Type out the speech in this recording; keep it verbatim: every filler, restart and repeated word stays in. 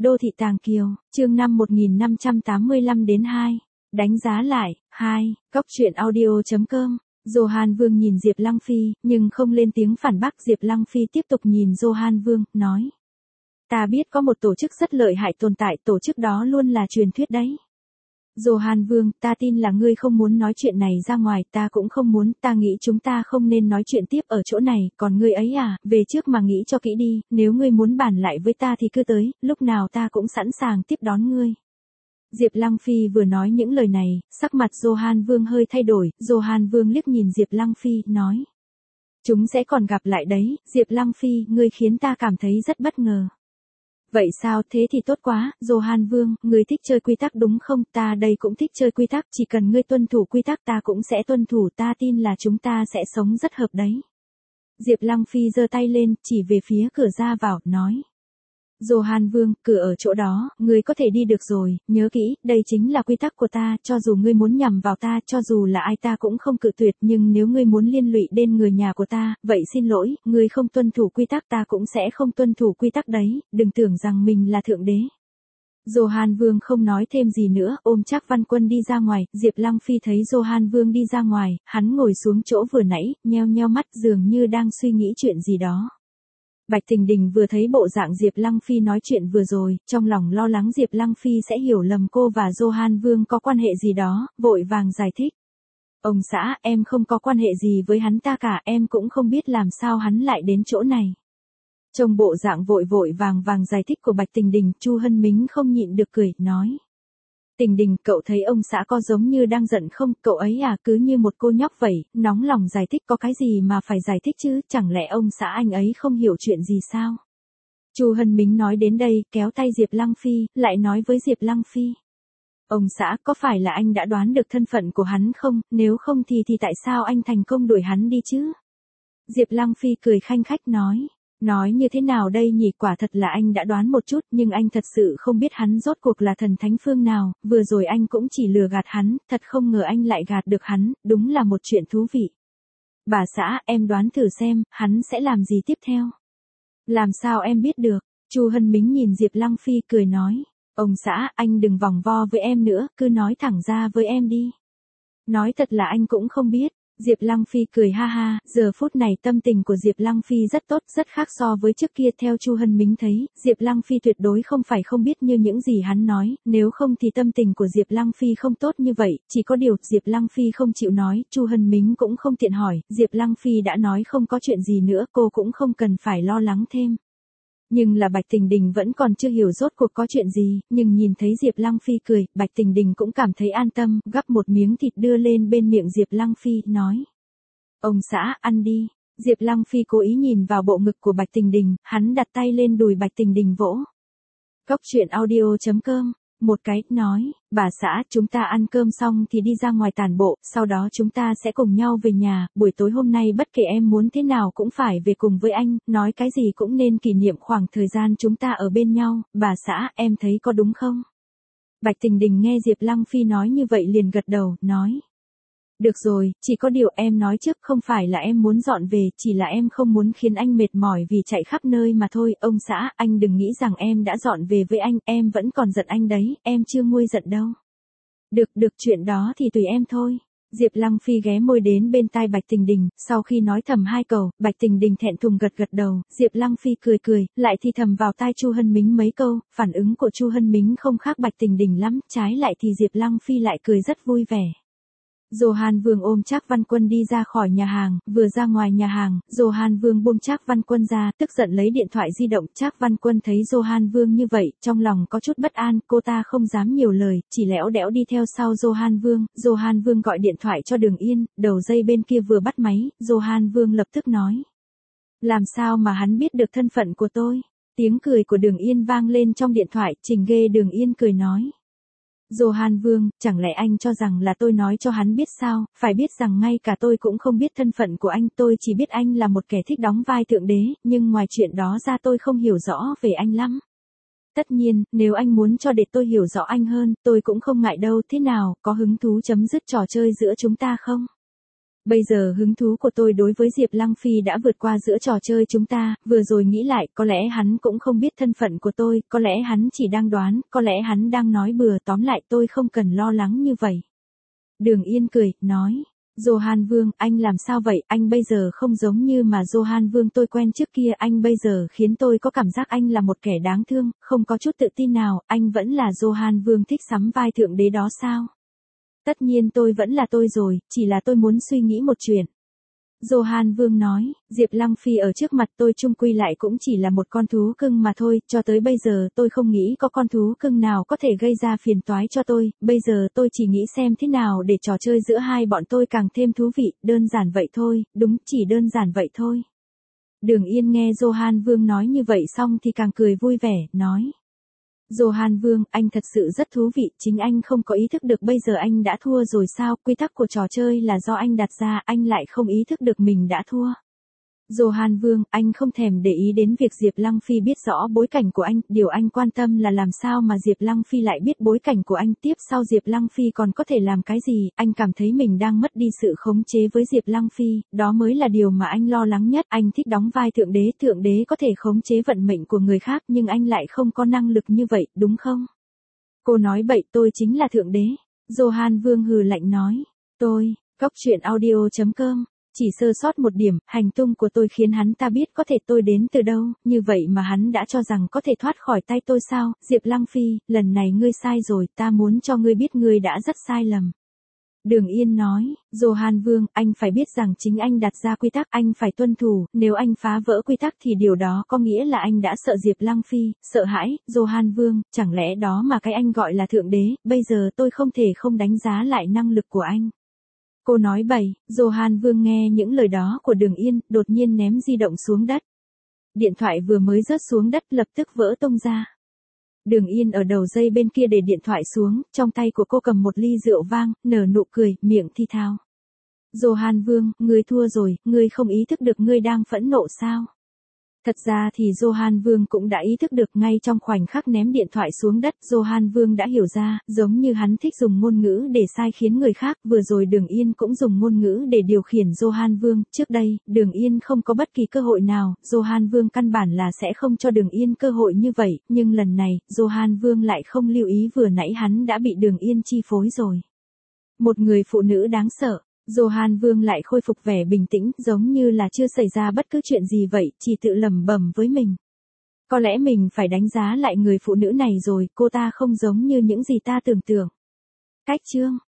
Đô thị Tàng Kiều, chương năm một nghìn năm trăm tám mươi lăm đến hai. Đánh giá lại, hai, Cóc truyện audio chấm com. Johan Vương nhìn Diệp Lăng Phi, nhưng không lên tiếng phản bác. Diệp Lăng Phi tiếp tục nhìn Johan Vương, nói. Ta biết có một tổ chức rất lợi hại tồn tại, tổ chức đó luôn là truyền thuyết đấy. Johan Vương, ta tin là ngươi không muốn nói chuyện này ra ngoài, ta cũng không muốn, ta nghĩ chúng ta không nên nói chuyện tiếp ở chỗ này, còn ngươi ấy à, về trước mà nghĩ cho kỹ đi, nếu ngươi muốn bàn lại với ta thì cứ tới, lúc nào ta cũng sẵn sàng tiếp đón ngươi. Diệp Lăng Phi vừa nói những lời này, sắc mặt Johan Vương hơi thay đổi, Johan Vương liếc nhìn Diệp Lăng Phi, nói. Chúng sẽ còn gặp lại đấy, Diệp Lăng Phi, ngươi khiến ta cảm thấy rất bất ngờ. Vậy sao, thế thì tốt quá, Johan Vương, ngươi thích chơi quy tắc đúng không, ta đây cũng thích chơi quy tắc, chỉ cần ngươi tuân thủ quy tắc ta cũng sẽ tuân thủ, ta tin là chúng ta sẽ sống rất hợp đấy. Diệp Lăng Phi giơ tay lên, chỉ về phía cửa ra vào, nói. Johan Vương, cửa ở chỗ đó, ngươi có thể đi được rồi, nhớ kỹ, đây chính là quy tắc của ta, cho dù ngươi muốn nhằm vào ta, cho dù là ai ta cũng không cự tuyệt, nhưng nếu ngươi muốn liên lụy đến người nhà của ta, vậy xin lỗi, ngươi không tuân thủ quy tắc ta cũng sẽ không tuân thủ quy tắc đấy, đừng tưởng rằng mình là thượng đế. Johan Vương không nói thêm gì nữa, ôm Trác Văn Quân đi ra ngoài, Diệp Lăng Phi thấy Johan Vương đi ra ngoài, hắn ngồi xuống chỗ vừa nãy, nheo nheo mắt dường như đang suy nghĩ chuyện gì đó. Bạch Tình Đình vừa thấy bộ dạng Diệp Lăng Phi nói chuyện vừa rồi, trong lòng lo lắng Diệp Lăng Phi sẽ hiểu lầm cô và Johan Vương có quan hệ gì đó, vội vàng giải thích. Ông xã, em không có quan hệ gì với hắn ta cả, em cũng không biết làm sao hắn lại đến chỗ này. Trong bộ dạng vội vội vàng vàng giải thích của Bạch Tình Đình, Chu Hân Mính không nhịn được cười, nói. Tình Đình, cậu thấy ông xã có giống như đang giận không, cậu ấy à, cứ như một cô nhóc vậy, nóng lòng giải thích, có cái gì mà phải giải thích chứ, chẳng lẽ ông xã anh ấy không hiểu chuyện gì sao? Chu Hân Mính nói đến đây, kéo tay Diệp Lăng Phi, lại nói với Diệp Lăng Phi. Ông xã, có phải là anh đã đoán được thân phận của hắn không, nếu không thì thì tại sao anh thành công đuổi hắn đi chứ? Diệp Lăng Phi cười khanh khách nói. Nói như thế nào đây nhỉ, quả thật là anh đã đoán một chút, nhưng anh thật sự không biết hắn rốt cuộc là thần thánh phương nào, vừa rồi anh cũng chỉ lừa gạt hắn, thật không ngờ anh lại gạt được hắn, đúng là một chuyện thú vị. Bà xã, em đoán thử xem, hắn sẽ làm gì tiếp theo? Làm sao em biết được? Chu Hân Mính nhìn Diệp Lăng Phi cười nói, ông xã, anh đừng vòng vo với em nữa, cứ nói thẳng ra với em đi. Nói thật là anh cũng không biết. Diệp Lăng Phi cười ha ha, giờ phút này tâm tình của Diệp Lăng Phi rất tốt, rất khác so với trước kia. Theo Chu Hân Mính thấy, Diệp Lăng Phi tuyệt đối không phải không biết như những gì hắn nói, nếu không thì tâm tình của Diệp Lăng Phi không tốt như vậy, chỉ có điều, Diệp Lăng Phi không chịu nói, Chu Hân Mính cũng không tiện hỏi, Diệp Lăng Phi đã nói không có chuyện gì nữa, cô cũng không cần phải lo lắng thêm. Nhưng là Bạch Tình Đình vẫn còn chưa hiểu rốt cuộc có chuyện gì, nhưng nhìn thấy Diệp Lăng Phi cười, Bạch Tình Đình cũng cảm thấy an tâm, gắp một miếng thịt đưa lên bên miệng Diệp Lăng Phi, nói. Ông xã, ăn đi. Diệp Lăng Phi cố ý nhìn vào bộ ngực của Bạch Tình Đình, hắn đặt tay lên đùi Bạch Tình Đình vỗ. Cóc truyện audio chấm com. Một cái, nói, bà xã, chúng ta ăn cơm xong thì đi ra ngoài tản bộ, sau đó chúng ta sẽ cùng nhau về nhà, buổi tối hôm nay bất kể em muốn thế nào cũng phải về cùng với anh, nói cái gì cũng nên kỷ niệm khoảng thời gian chúng ta ở bên nhau, bà xã, em thấy có đúng không? Bạch Tình Đình nghe Diệp Lăng Phi nói như vậy liền gật đầu, nói. Được rồi, chỉ có điều em nói trước không phải là em muốn dọn về, chỉ là em không muốn khiến anh mệt mỏi vì chạy khắp nơi mà thôi, ông xã, anh đừng nghĩ rằng em đã dọn về với anh, em vẫn còn giận anh đấy, em chưa nguôi giận đâu. Được, được, chuyện đó thì tùy em thôi. Diệp Lăng Phi ghé môi đến bên tai Bạch Tình Đình, sau khi nói thầm hai câu, Bạch Tình Đình thẹn thùng gật gật đầu, Diệp Lăng Phi cười cười, lại thì thầm vào tai Chu Hân Mính mấy câu, phản ứng của Chu Hân Mính không khác Bạch Tình Đình lắm, trái lại thì Diệp Lăng Phi lại cười rất vui vẻ. Johan Vương ôm Trác Văn Quân đi ra khỏi nhà hàng, vừa ra ngoài nhà hàng, Johan Vương buông Trác Văn Quân ra, tức giận lấy điện thoại di động, Trác Văn Quân thấy Johan Vương như vậy, trong lòng có chút bất an, cô ta không dám nhiều lời, chỉ lẽo đẽo đi theo sau Johan Vương, Johan Vương gọi điện thoại cho Đường Yên, đầu dây bên kia vừa bắt máy, Johan Vương lập tức nói. Làm sao mà hắn biết được thân phận của tôi? Tiếng cười của Đường Yên vang lên trong điện thoại, Trình ghê Đường Yên cười nói. Johan Vương, chẳng lẽ anh cho rằng là tôi nói cho hắn biết sao, phải biết rằng ngay cả tôi cũng không biết thân phận của anh, tôi chỉ biết anh là một kẻ thích đóng vai thượng đế, nhưng ngoài chuyện đó ra tôi không hiểu rõ về anh lắm. Tất nhiên, nếu anh muốn cho để tôi hiểu rõ anh hơn, tôi cũng không ngại đâu, thế nào, có hứng thú chấm dứt trò chơi giữa chúng ta không? Bây giờ hứng thú của tôi đối với Diệp Lăng Phi đã vượt qua giữa trò chơi chúng ta, vừa rồi nghĩ lại, có lẽ hắn cũng không biết thân phận của tôi, có lẽ hắn chỉ đang đoán, có lẽ hắn đang nói bừa, tóm lại tôi không cần lo lắng như vậy. Đường Yên cười, nói. Johan Vương, anh làm sao vậy, anh bây giờ không giống như mà Johan Vương tôi quen trước kia, anh bây giờ khiến tôi có cảm giác anh là một kẻ đáng thương, không có chút tự tin nào, anh vẫn là Johan Vương thích sắm vai thượng đế đó sao? Tất nhiên tôi vẫn là tôi rồi, chỉ là tôi muốn suy nghĩ một chuyện. Johan Vương nói, Diệp Lăng Phi ở trước mặt tôi chung quy lại cũng chỉ là một con thú cưng mà thôi, cho tới bây giờ tôi không nghĩ có con thú cưng nào có thể gây ra phiền toái cho tôi, bây giờ tôi chỉ nghĩ xem thế nào để trò chơi giữa hai bọn tôi càng thêm thú vị, đơn giản vậy thôi, đúng, chỉ đơn giản vậy thôi. Đường Yên nghe Johan Vương nói như vậy xong thì càng cười vui vẻ, nói. Johan Vương, anh thật sự rất thú vị, chính anh không có ý thức được bây giờ anh đã thua rồi sao, quy tắc của trò chơi là do anh đặt ra, anh lại không ý thức được mình đã thua. Johan Vương, anh không thèm để ý đến việc Diệp Lăng Phi biết rõ bối cảnh của anh, điều anh quan tâm là làm sao mà Diệp Lăng Phi lại biết bối cảnh của anh, tiếp sau Diệp Lăng Phi còn có thể làm cái gì, anh cảm thấy mình đang mất đi sự khống chế với Diệp Lăng Phi, đó mới là điều mà anh lo lắng nhất, anh thích đóng vai thượng đế, thượng đế có thể khống chế vận mệnh của người khác nhưng anh lại không có năng lực như vậy, đúng không? Cô nói bậy, tôi chính là thượng đế. Johan Vương hừ lạnh nói, tôi, Cóc Truyện Audio chấm com. Chỉ sơ sót một điểm, hành tung của tôi khiến hắn ta biết có thể tôi đến từ đâu, như vậy mà hắn đã cho rằng có thể thoát khỏi tay tôi sao, Diệp Lăng Phi, lần này ngươi sai rồi, ta muốn cho ngươi biết ngươi đã rất sai lầm. Đường Yên nói, Johan Vương, anh phải biết rằng chính anh đặt ra quy tắc, anh phải tuân thủ, nếu anh phá vỡ quy tắc thì điều đó có nghĩa là anh đã sợ Diệp Lăng Phi, sợ hãi, Johan Vương, chẳng lẽ đó mà cái anh gọi là thượng đế, bây giờ tôi không thể không đánh giá lại năng lực của anh. Cô nói bậy, Johan Vương nghe những lời đó của Đường Yên, đột nhiên ném di động xuống đất. Điện thoại vừa mới rớt xuống đất lập tức vỡ tung ra. Đường Yên ở đầu dây bên kia để điện thoại xuống, trong tay của cô cầm một ly rượu vang, nở nụ cười, miệng thi thao. Johan Vương, ngươi thua rồi, ngươi không ý thức được ngươi đang phẫn nộ sao? Thật ra thì Johan Vương cũng đã ý thức được ngay trong khoảnh khắc ném điện thoại xuống đất, Johan Vương đã hiểu ra, giống như hắn thích dùng ngôn ngữ để sai khiến người khác, vừa rồi Đường Yên cũng dùng ngôn ngữ để điều khiển Johan Vương, trước đây, Đường Yên không có bất kỳ cơ hội nào, Johan Vương căn bản là sẽ không cho Đường Yên cơ hội như vậy, nhưng lần này, Johan Vương lại không lưu ý vừa nãy hắn đã bị Đường Yên chi phối rồi. Một người phụ nữ đáng sợ. Johan Vương lại khôi phục vẻ bình tĩnh, giống như là chưa xảy ra bất cứ chuyện gì vậy, chỉ tự lẩm bẩm với mình. Có lẽ mình phải đánh giá lại người phụ nữ này rồi, cô ta không giống như những gì ta tưởng tượng. Cách chương